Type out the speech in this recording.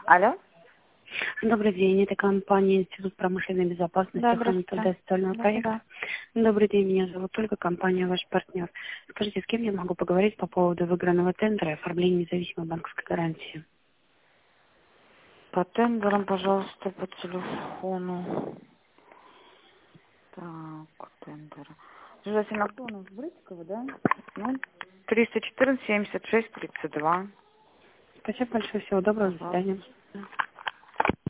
Алло? Добрый день, это компания Институт промышленной безопасности Да, охраны труда и социального проекта. Добрый день, меня зовут Ольга, компания «Ваш партнер». Скажите, с кем я могу поговорить по поводу выигранного тендера и оформления независимой банковской гарантии? По тендерам, пожалуйста, по телефону. Так, тендеры. Жужасина Антонов, Брызкова, да? Ну, 314 76 32. Спасибо большое, всего доброго, до Пожалуйста. свидания.